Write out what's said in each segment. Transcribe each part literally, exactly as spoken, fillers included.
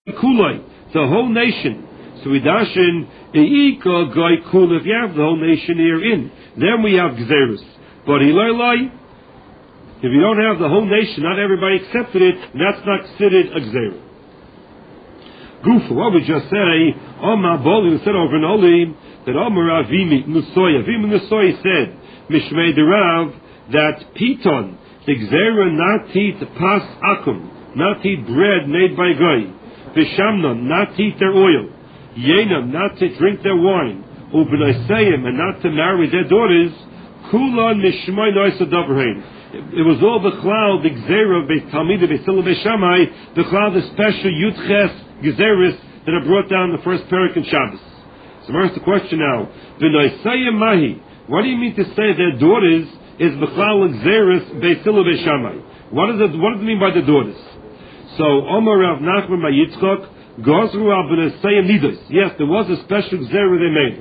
Kulai, the whole nation. So we dash in Eika Goy Kul, if you have the whole nation here in. Then we have Gzerus. But Ilai, if you don't have the whole nation, not everybody accepted it, that's not considered a Gzerus. Gufa, what we just say, Omar Boli, we said over in Olim, that Omar Avimi Nusoy, Avimi Nusoy said, Mishmei Derav, that Piton, the Gzera not eat pas akum, not eat bread made by Goy, Vishamnon, not to eat their oil, Yenam, not to drink their wine, Ubenasayim, and not to marry their daughters, Kulon Mishmei Noisa Dabrain. It was all the cloud, the Gzera, the Talmida, the Sila Beishamai, the cloud, the special Yudches Gezeris that are brought down the first parak in Shabbos. So where's the question now? V'noisayim mahi. What do you mean to say their daughters is b'chlal Gezeris Beisila Beishamai? What does it? What does it mean by the daughters? So Omar Rav Nachman by Yitzchak Gozru al b'noisayim nidos. Yes, there was a special Gezerah they made.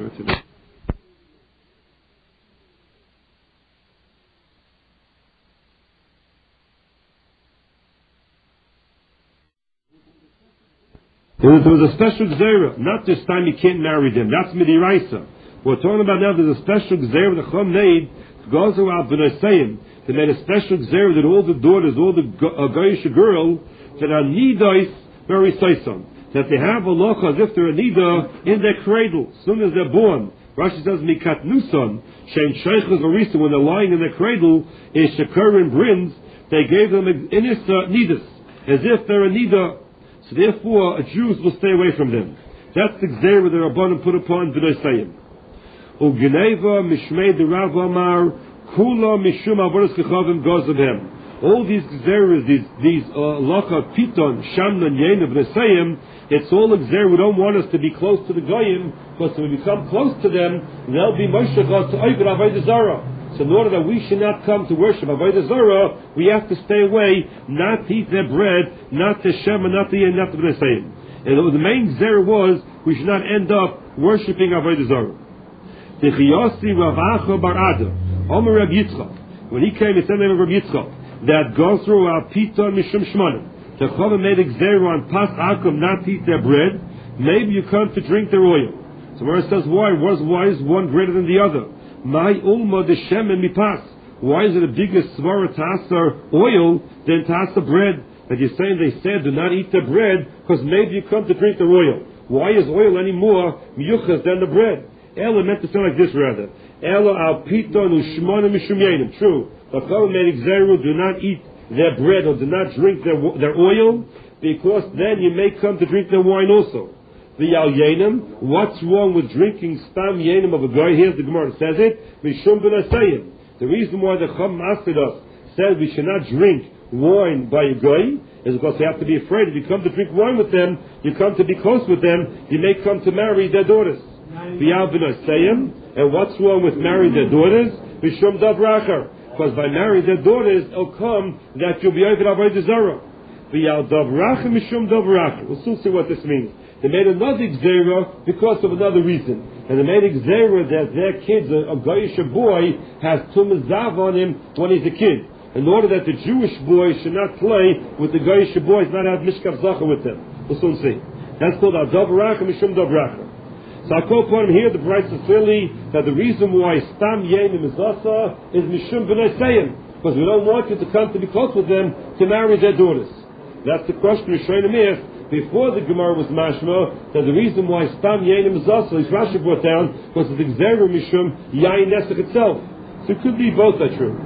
There was a special gzera, not this time you can't marry them. That's midiraisa. We're talking about now. There's a special gzera the Chum made. Gozer al b'nosayim. They made a special gzera that all the daughters, all the uh, goyish girl, that are nidos very soisom, that they have a locha as if they're a nida in their cradle as soon as they're born. Rashi says mikat nuson shein sheichus orisa, when they're lying in their cradle in shakar and brins, they gave them inis nidas as if they're a nida. So therefore, a Jews will stay away from them. That's the gzera the Rabbanim put upon B'nosayim. U'geneva mishmei derav amar kula mishum avodas kechavim gozabhem. All these gzeras, these these lacha piton shamnon yein B'nosayim, it's all a gzera. We don't want us to be close to the goyim, because when we become close to them, they'll be moshachot to oived avodah zarah. So in order that we should not come to worship Avodah Zarah, we have to stay away, not to eat their bread, not to Shem, and not to not to B'nesayim. And the main zera was we should not end up worshiping Avodah Zarah. The Chiyasi Rav Acha Bar Ada, Omer Rav Yitzchak, when he came, he said to Rav Yitzchak that goes through our Piton Mishum Shmanim. The Chava made a zera on Pas Akum not to eat their bread. Maybe you come to drink their oil. So where it says why, why is one greater than the other? My ulma the shemen mipas. Why is it a bigger svara tasa oil than tasa bread? That you're saying they said do not eat the bread because maybe you come to drink the oil. Why is oil any more miyuchas than the bread? Ella meant to say like this rather. Ella al piton ushmona mishum yenim. True. But Chol made exeru, do not eat their bread or do not drink their their oil, because then you may come to drink their wine also. The Yal Yenim, what's wrong with drinking Stam Yenim of a guy? Here's the Gemara, it says it, Mishum B'nasayim. The reason why the Chum asked us, said we should not drink wine by a guy, is because we have to be afraid. If you come to drink wine with them, you come to be close with them, you may come to marry their daughters. The Yal B'nasayim, and what's wrong with marrying their daughters? Mishum Davracher. Because by marrying their daughters, it'll come that you'll be over Avodah Zarah. The Yal Davracher, Mishum Davracher. We'll soon see what this means. They made another gzera because of another reason. And they made a gzera that their kids, a, a goyish boy, has tumah zav on him when he's a kid. In order that the Jewish boy should not play with the goyish boys, not have mishkav zacha with them. We'll soon see. That's called Adav Mishum Davraka. So I call upon him here, the Bryce is clearly that the reason why Stam Yenim is Asa is Mishum B'nasayim. Because we don't want you to come to be close with them to marry their daughters. That's the question we're showing him here. Before the Gemara was mashma, that the reason why Stam Yenim is also, is Rashi brought down, was the Gzeru Mishum Yain Nesach itself. So it could be both are true.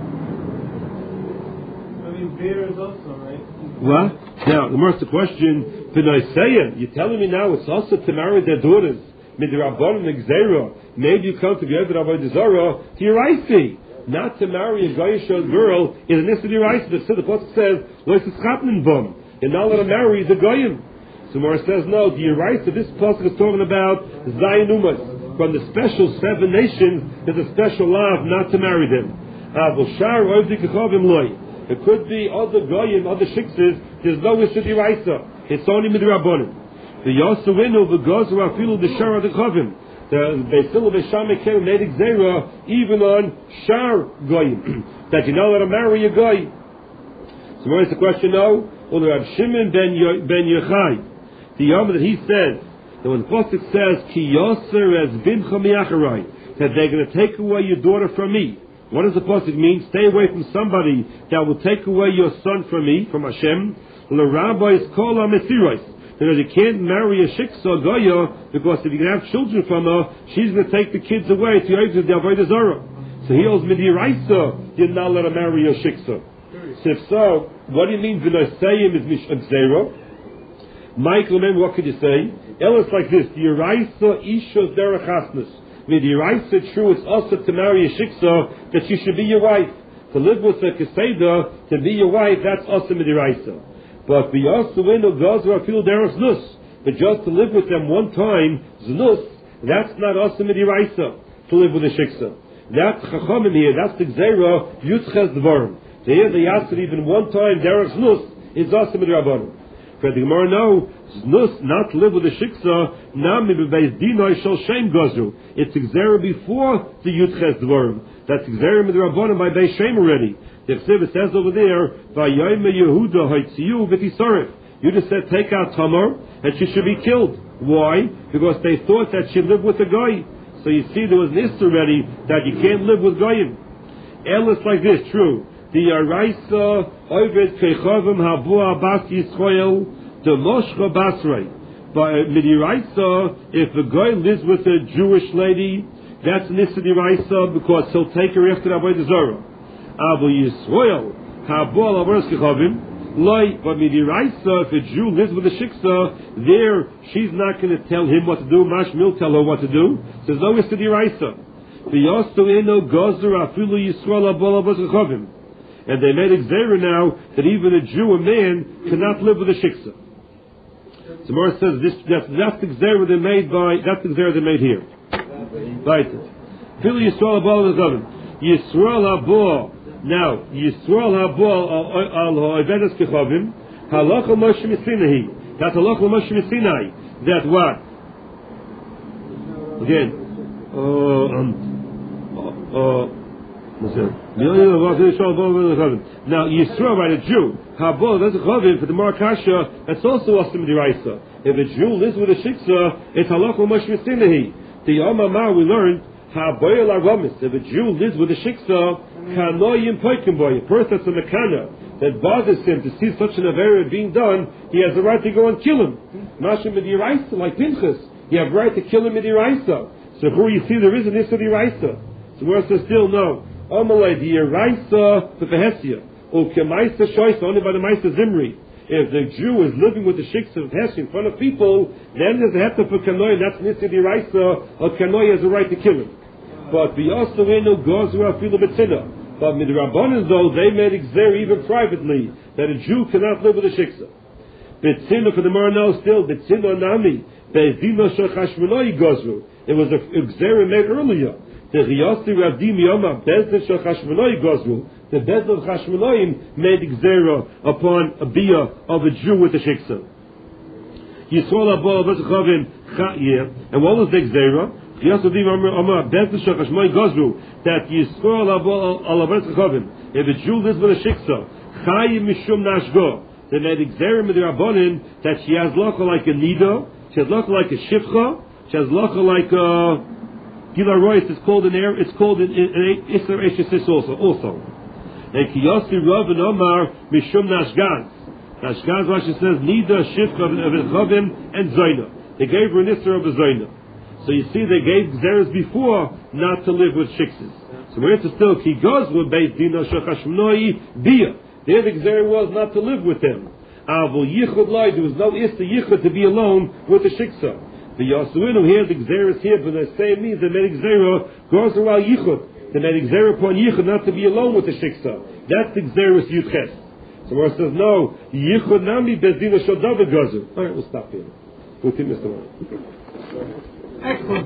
I mean, beer is also, right? What? Now, the most the question, B'nasayim, you're telling me now it's also to marry their daughters. Midrabban and Gzeru. Maybe you come to be over Avodah Zarah to your Isi. Not to marry a Goyish girl is an Issa to your Isi. The Pasuk says, Lo Yitzchapnin Bum. You're not allowed to marry the Goyim. So Mora says, no, the right to this pasuk is talking about Zayin Umas. From the special seven nations, there's a special law not to marry them. It could be other Goyim, other Shiksas, there's no issue Diraisa. It's only Midrabanim. The Yosewinu, the Gozer, Afilu, the Shar, the Chavim. The Beisil of Eshame came and made Xera even on Shar Goyim. That you're not allowed to marry a Goy. So where's the question now? Well, Rav Shimon ben Yochai. the Yom that he says, that when the Pasuk says, Ki yoser es bincha miacharai, that they're going to take away your daughter from me. What does the Pasuk mean? Stay away from somebody that will take away your son from me, from Hashem. L'rabbis kol ha-mesiros. Because you can't marry a shiksa goya, because if you can have children from her, she's going to take the kids away to the Avodah Zarah. So he holds midiraisa, you're not let her marry a shiksa. So if so, what do you mean v'nosayim is mish gzeira? Michael, remember what could you say? Else like this: the Yiraisa isha derech hasnus. With the Yiraisa, true, it's also to marry a shiksa that she should be your wife. To live with a keseda, to be your wife, that's also with the Yiraisa. But we also win a gazra fil derech znus. But just to live with them one time, znus, that's not also with the Yiraisa to live with a shiksa. That's chachamim here. That's the gzeira yutches dvarim. So here the yasser even one time derech znus is also with the rabbanim. For the Gemara, no, znus, not to live with a shiksa, nami bebeis dinoi shel shem gazru. It's exera before the yutches dvarim. That's exera with the rabbanim by beis shem already. The Chsiv says over there, vayayme Yehuda haitziyu v'tisorif. You just said take out Tamar and she should be killed. Why? Because they thought that she lived with a guy. So you see, there was an issue already that you can't live with goyim. Elis like this, true. The Yaraisa Oived Kechavim Habu Abbas Yisrael the Moshcha Basrei. But with Yaraisa, if a guy lives with a Jewish lady, that's an issue Yaraisa because he'll take her after Avodah Zarah. Abu Yisrael Habu Abbas Kechavim. Like, but with Yiraisa, if a Jew lives with a shiksa, there she's not going to tell him what to do. Mashmil tell her what to do. So there's no issue Yiraisa. And they made exera now that even a Jew, a man, cannot live with a shiksa. So Mora says this, that's, that's the exera they made by, that's the exera they made here. Right. Filu Yisrael abol v'chavim. Yisrael abol. Now, Yisrael habol al ha'avedas kechavim halacha Moshe Messinahi. That's halacha Moshe Messinai. That what? Again. Uh, um, uh, now, Yisrael, right, a Jew, habol that's a chavim for the Marakasha. That's also asim d'iraisa. If a Jew lives with a shiksa, it's halacha Moshe Messinahi. The Yomamah we learned. If a Jew lives with a shiksa, kanoyim poikim boy, a person that's a mekana that bothers him to see such an avera being done, he has the right to go and kill him. Mashim midiraisa, like Pinchas, you have the right to kill him midiraisa. So who you see there is an issa midiraisa. So where says still no. Amalei the iraisa the vehesia, or kemaisa shoysa only by the maisa zimri. If the Jew is living with the shiksa of Hesh in front of people, then there's a hefta for kanoy, that's nissa midiraisa, or kanoy has the right to kill him. But we also know Gozra Filu Betzina. But with the Rabbanan though, they made exer even privately that a Jew cannot live with a shiksa. Betzina for the Maranel still, Betzina Nami, Bezdina Shachashmanoi Gozru. It was a exer made earlier. The Riyasi Ravdim Yoma, Bezdin Shachashmanoi Gozru. The Bezdin of Chashmanoim made exer upon a bia of a Jew with a shiksa. Yisrael Abba Vazchavim Cha'ir. And what was the exer? That Yisrael al if a Jew lives with a shiksa, Chayim Mishum Nashgo, then they exer with the Rabbanin that she has lacha like a nida, she has lacha like a shifcha, she has lacha like a Gila Royce. It's called in air. It's called in Isser Eshesis also. Also, and Kiyasi Rav and Omar Mishum Nashgaz. Nashgaz, what she says, nida shifcha v'chavim and zayna. They gave her an Isser of a zayna. So you see, they gave Xeris before not to live with shiksas. So we're to still Ki Gozru Beis Dina Shachashmnoi Bia. There the Xeris was not to live with them. Avol Yichud Lai, there was no Ista Yichud to be alone with the shiksa. The Yasuinu here, the Xeris here, but the same means they made Xeris Gozru al Yichud. They made Xeris upon Yichud not to be alone with the shiksa. That's the Xeris Yudches. So where it says no, Yichud Nami Beis Dina Shodav Gozru. All right, we'll stop here. We'll keep Mister One. Excellent.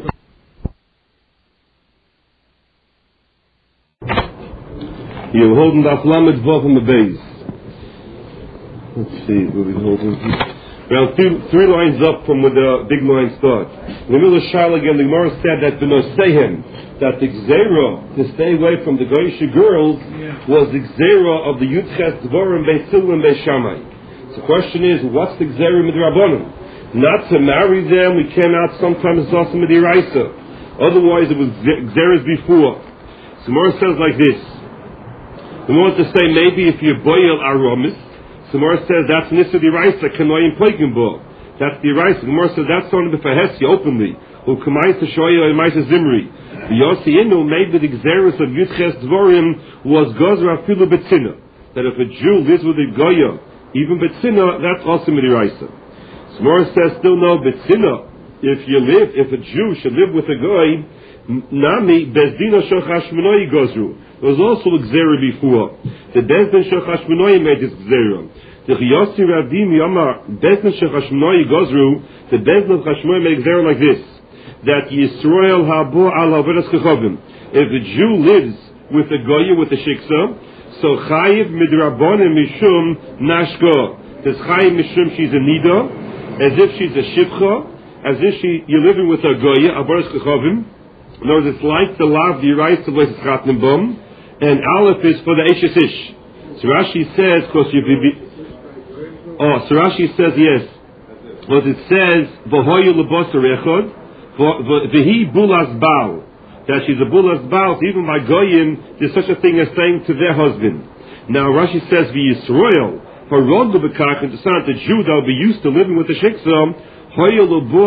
You're holding the Aflamed Vav on the base. Let's see, we'll be holding. Well, three, three lines up from where the big line starts. In the middle of Shal again, the Gemara said that the Noseihem, that the Gzera, to stay away from the Goyish girls, yeah. was the Gzera of the Yudches Dvorim Beis Silva and Beis Shammai. So the question is, what's the Gzera Midrabanan? not to marry them, we came out sometimes it's also midiraisa. Otherwise, it was Xeris before. So Gemara says like this. We want to say maybe if you boil aromas, so Gemara says that's Nisa Diraisa, Kanoim Poikenbo. That's the Diraisa. Gemara says that's something for Hesi openly. Who commines to Shoya and Maisa Zimri. The Yossi Inu, maybe the Xeris of Yudches Dvorim was Gozra Filu Betzina. That if a Jew lives with a Goya, even Betzina, that's also Midiraisa. So Gemara says still no Betzina. If you live, if a Jew should live with a Goy, Nami Bezdina Shel Chashmonoi Gozru. There was also a Xera before. The Bezdin Shel Chashmonoi made this Xera. The Chiyossi Radim Yomar Bezdin Shel Chashmonoi Gozru. The Bezdin of Chashmonoi made Xera like this: that Yisrael Habo Al Avodas Kechovim. If a Jew lives with a Goya with a Shiksa, so Chayiv Midrabonim Mishum Nashko. There's Chayiv Mishum she's a Nida, as if she's a Shivcha. As if she, you're living with a Goya, Aboros Kechovim. In other words, it's like the lav, the rights of Lesis Chatnim Bom, and Aleph is for the Eshes Ish. So Rashi says, because you be, oh, so Rashi says, yes. What it says, V'hoyu lebosar echod, v'hi bulas baal. That she's a bulas baal, so even by Goyim, there's such a thing as saying to their husband. Now Rashi says, V'yisroel, for Rod Lebekach, and to sound the Jew that will be used to living with the Shiksa, if you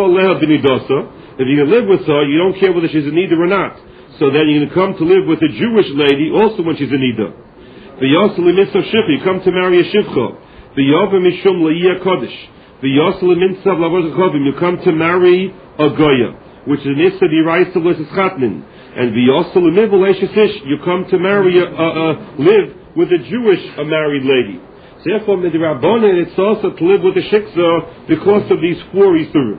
can live with her, you don't care whether she's a nida or not. So then you're going to come to live with a Jewish lady also when she's a nida. You come to marry a shivcha. You come to marry a goya, which is an issa d'iraisa l'sis chatnin. And you come to marry a, a, a live with a Jewish a married lady. Therefore, Midrabanan, it's also to live with the Shiksa because of these four Isurim.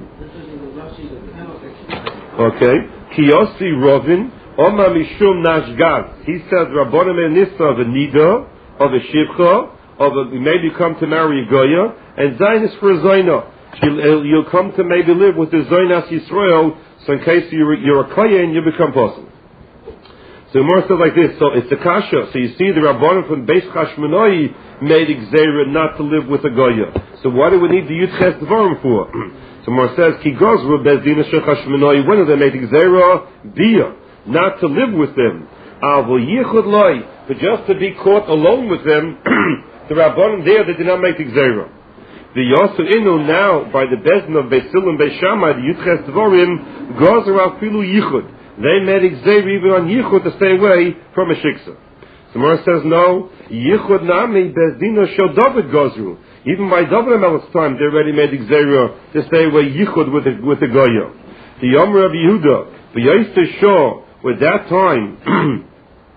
Okay. Kiyosi Rovin, Oma Mishum Nashgaz. He says, Rabbanan Nissa of a Nida, of a Shivcha, of a, maybe come to marry a Goya, and Zayin is for a Zaina. You'll come to maybe live with the Zainas Yisrael, so in case you're, you're a Kohen, you become possible. So more says like this, so it's a kasha. So you see the Rabbanan from Beis Chashmonoi made Xera not to live with a Goya. So what do we need the Yudches Dvarim for? So more says, Ki Gozru Bezdina Shel Chashmonoi, when they made Xera, Bia, not to live with them. Avo Yichud Loi, but just to be caught alone with them, the Rabbanan there, they did not make Xera. The Yosu Inu now, by the Bezdin of Beis Hillel and Beis Shammai, the Yudches Dvarim, Gozru Afilu Yichud. They made Xer even on Yichud to stay away from a Shiksa. The Gemara says no. Yichud Nami Bezdina Shel David Gozru. Even by David HaMelech's time, they already made Xer to stay away Yichud with the with the Goya. The Yomer of Yehuda, the Yosef Shah, with that time,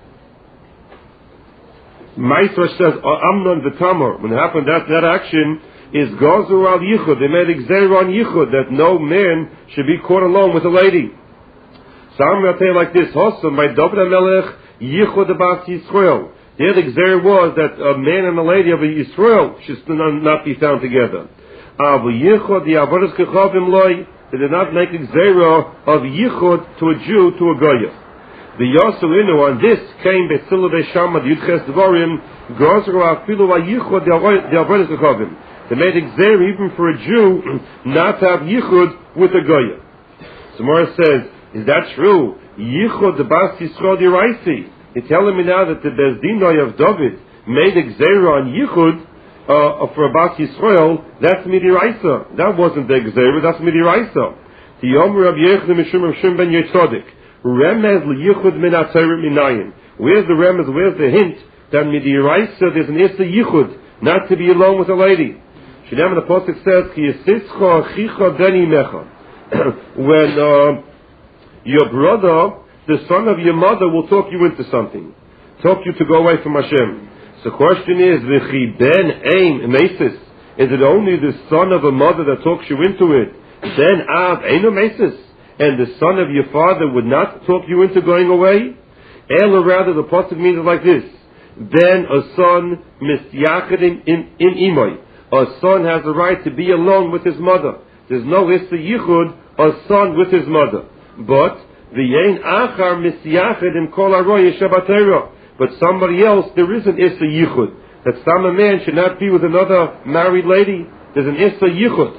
Ma'aseh says Amnon v'Tamar. When it happened, that that action is Gozru al Yichud. They made Xer on Yichud that no man should be caught alone with a lady. So I'm going to tell you like this, Hossam, by David HaMelech, Yichud Abbas Yisrael. The other Xer was that a man and a lady of Yisrael should not be found together. Avu Yichud, the Avodas Kechovim Loi, they did not make Xer of Yichud to a Jew, to a Goya. The Yosu Inu, on this came Betzil Beis Shammai, the Yudches Dvarim, Gozru Afilu Yichud, the Avodas Kechovim. They made Xer even for a Jew not to have Yichud with a Goya. So Mora says, is that true? Yichud the Bas Yisrael Diraisi. You're telling me now that the Bezdinoi of David made a Xera on Yichud uh, for Bas Yisrael. That's Midiraisa. That wasn't the Xera. That's Midiraisa. The Yomer of Yechon Mishum of Shim ben Yitzodik. Remez liYichud min Atayrim Minayin. Where's the remez? Where's the hint that Midiraisa there's an Issa Yichud not to be alone with a lady? Shinam the Pasuk says Ki Yisischa Chicha Beni Mecha. When uh, your brother, the son of your mother, will talk you into something, talk you to go away from Hashem. So the question is, V'chi ben ein mesis. Is it only the son of a mother that talks you into it? Then av einu mesis, and the son of your father would not talk you into going away? Or rather, the pasuk means it like this: then a son mistyachid in in imoy. A son has the right to be alone with his mother. There's no issa yichud, a son with his mother. But the Yein Achar Misyachid in Kol Aroy Shabbatera. But somebody else, there is an Issa Yichud. That some man should not be with another married lady. There's an Issa Yichud.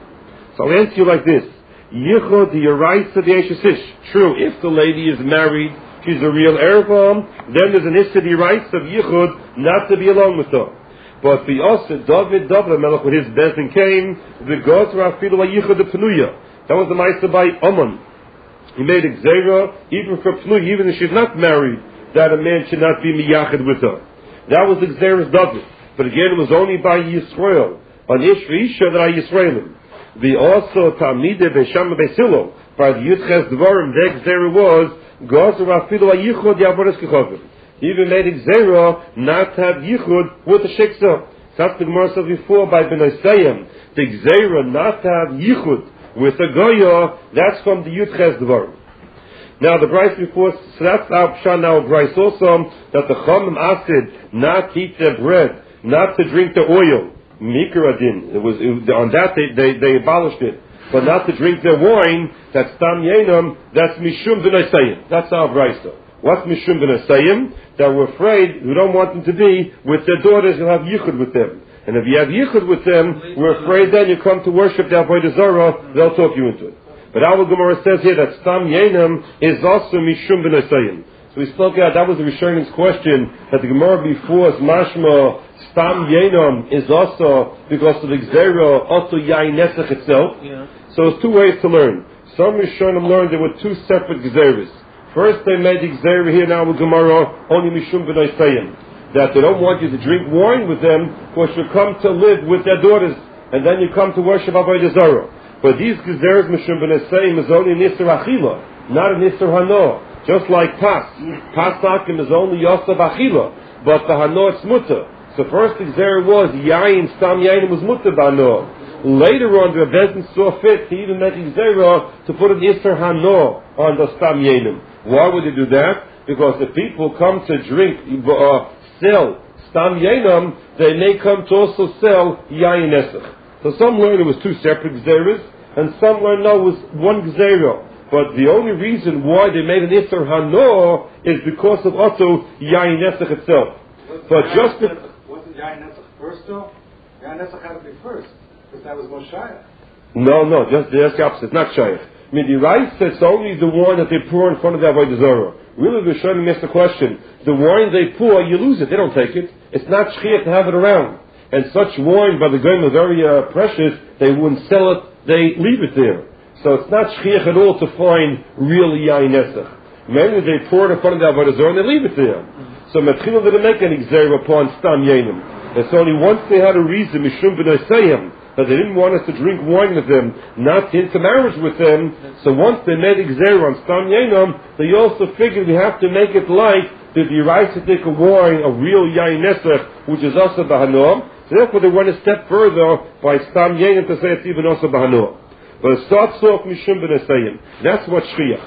So I'll answer you like this. Yichud the Yeraisa the Eishesish. True, if the lady is married, she's a real Ervam, then there's an Issa the Yeraisa of Yichud not to be alone with her. But the Osid, David, David Melech, when his Bezdin came, the gods were Afilu Yichud the Penuya. That was the Maisa by Ammon. He made a Gzeira, even for Penuya, even if she's not married, that a man should not be Miyachid with her. That was the Gzeira's David. But again, it was only by Yisrael. On Isha that are Yisraelim. The also Talmide Beshama Besilo, by the Yudches Dvarim, the Gzeira was, gods were Afilu Yichud Yavoris Kechovim. He even made a Gzeira not to have Yichud with the Shiksa. That's the Gemara said before by Ben Isayim. The Gzeira not to have Yichud with a Goya, that's from the Yudches Dvarim. Now the Bryce before, so that's our Pshan now Bryce also, that the Chomim asked not to eat their bread, not to drink the oil. Mikaradin. It was it, on that they, they, they abolished it. But not to drink their wine, that's Tam Yenam, that's Mishum B'Nasayim. That's our Bryce. What's Mishum B'Nasayim? That we're afraid, we don't want them to be with their daughters, you'll have Yichud with them. And if you have Yichud with them, we're afraid then you come to worship the Avodah Zarah, they'll talk you into it. But our Gemara says here that Stam Yenam is also Mishum B'Nasayim. So we spoke out, that was the Rishonim's question, that the Gemara before is Mashma, Stam Yenam is also because of the Gzeira, Oto Yain Nesach itself. Yeah. So there's two ways to learn. Some Rishonim learned there were two separate Gezeiras. First they made the Gzeira here now with Gemara, only Mishum B'nai Sayim. That they don't want you to drink wine with them, because you come to live with their daughters, and then you come to worship Avodah Zarah. But these Gezeiras Mishum B'nai Sayim is only an Isser Achila, not an Isser Hano. Just like Pas. Pas Akim is only Yosef Achila, but the Hano it's Mutter. So first the Gzeira was Yain, Stam Yain was Mutter Bano. Later on, the Bezdin saw fit to even make a Gzeira to put an Isser Hano on the Stam Yainim. Why would they do that? Because if people come to drink, uh, sell Stam Yainim, they may come to also sell Yain Esach. So some learn it was two separate Gzeiras, and some learn no, it was one Gzeira. But the only reason why they made an Isser Hano is because of also Yain Esach itself. But just the Wasn't Yain Nesach first though? Yain Nesach had to be first, because that was more Shayach. No, no, just the opposite, not Shayach. I mean, the rice is only the wine that they pour in front of the Avodah Zarah. Really, the Rishonim asked the question, the wine they pour, you lose it, they don't take it. It's not shchiach to have it around. And such wine, by the Goyim, are very uh, precious, they wouldn't sell it, they leave it there. So it's not shchiach at all to find real Yain Nesach. Mainly they pour it in front of the Avodah Zarah and they leave it there. So Matchila didn't make any Gzeira upon Stam Yainim. It's only once they had a reason, Mishum B'Nasayim, that they didn't want us to drink wine with them, not into marriage with them. So once they made a Gzeira on Stam Yainim, they also figured we have to make it like the Yeraisa take a wine, a real Yain Nesach, which is also Bahanom. Therefore they went a step further by Stam Yainim to say it's even also Bahanom. But it starts off Mishum B'Nasayim. That's what Shchiach.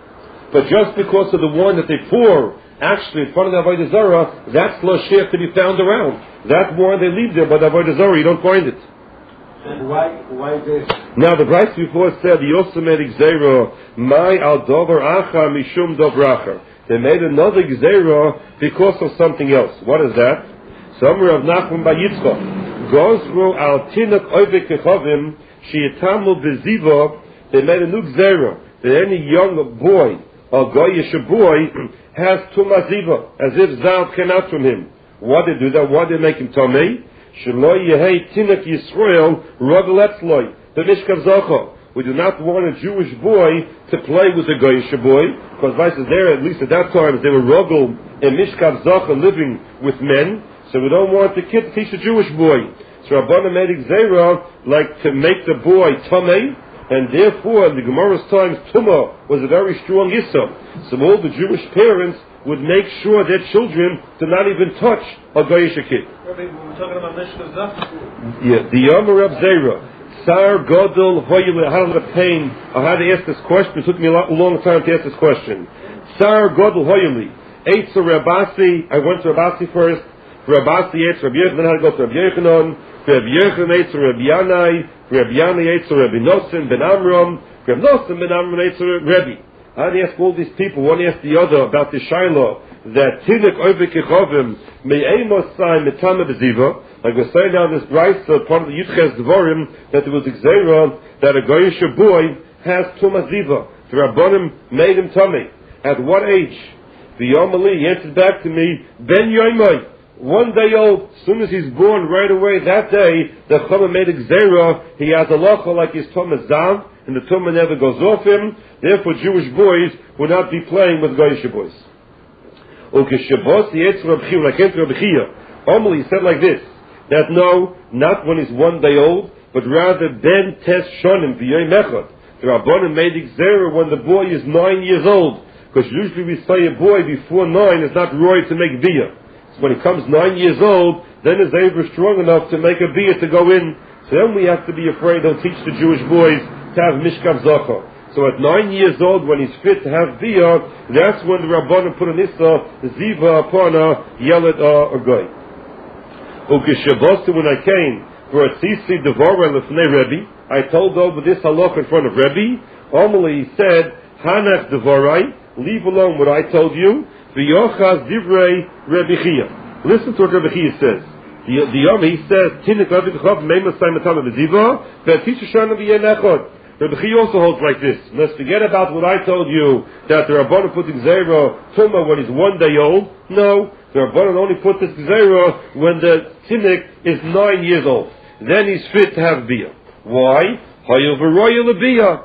But just because of the wine that they pour, actually, in front of the Avodah Zarah, that's lo shchiach to be found around. That wine they leave there, but the Avodah Zarah, you don't find it. And why, why this? Now, the Bryce before said, the also made Gzeira, my al dover acha mishum dobracha. They made another Gzeira because of something else. What is that? Somewhere of Nachman by Yitzchak. Gozru al tinuk oivek kechavim, shietamu beziva. They made a new Gzeira. That any young boy, or goyish boy, has tumaziva, as if Zav came out from him. Why did they do that? Why did they make him Tomei? Shaloi yehei tinak Yisrael rogaletzloi, the mishkav zacha. We do not want a Jewish boy to play with a goyish boy, because vice is there, at least at that time, they were rogel and mishkav zacha living with men, so we don't want the kid to teach a Jewish boy. So Rabbana made Gzeira, like to make the boy Tomei, and therefore, in the Gemara's times, Tumah was a very strong Yisra. So all the Jewish parents would make sure their children do not even touch a Goyish kid. Rabbi, we're talking about Mishkav Zach. Yeah, the Yomer of Zera. Sar Godel Hoyle. I had a pain. I had to ask this question. It took me a long time to ask this question. Sar Godel Hoyle. Eitzer Rabasi. I went to Rabasi first. Rabasi Eitzer Rabbi Yochanan. I had to go to Rabbi Yochanan. Rabbi Yochanan Eitzer Rabbi Yanai. Rabbi Yanai Eitzer Rabbi Nosson Ben Amram. Rabbi Nosson Ben Amram Eitzer Rabbi. I had to ask all these people, one asked the other about the Shiloh, that Tinik Oivik Echovim Me'emos Sai Metama Beziva. Like we're saying now, this Bryce, uh, part of the Yudches Dvorim, that there was a Gzeira that a Goyish boy has Tumas Ziva. The Rabbanim made him tummy. At what age? The Yom Ali, he answered back to me, Ben Yoimai, one day old. As soon as he's born, right away that day, the Chama made a Gzeira. He has a locha like his Tumas Zav, and the Tumah never goes off him. Therefore, Jewish boys will not be playing with Goyish boys. Okay, Shabbos, the Eitz Rabbi Chia, like Eitz Rabbi Chia, Omali said like this, that no, not when he's one day old, but rather Ben Tes Shonim V'Yoy Mechad. The Rabbanim made Gzeira when the boy is nine years old, because usually we say a boy before nine is not roy to make Biyah. So when he comes nine years old, then his Eivah is strong enough to make a Biyah to go in. So then we have to be afraid they'll teach the Jewish boys to have Mishkav Zachar. So at nine years old, when he's fit to have Biyah, that's when the Rabbanim put an Issa, Ziva upon a Yeled or Goy. Ukeshabostu, when I came for a Tzisi Devora Lefnei Rebbe, I told over this halach in front of Rebbe. Normally he said, Hanach Devorai, leave alone what I told you, V'yochaz Divrei Rebbe Chia. Listen to what Rebbe Chia says. The, the Yom, he says, Tinik Rebbe Chov, Meimas Saimatana B'Ziva, V'Tisha Shana V'Yenechot. Rebbe Chia also holds like this. Let's forget about what I told you, that the Rabbanan put Gzeira Tumah when he's one day old. No, the Rabbanan only put this Gzeira when the Tinik is nine years old. Then he's fit to have Biyah. Why?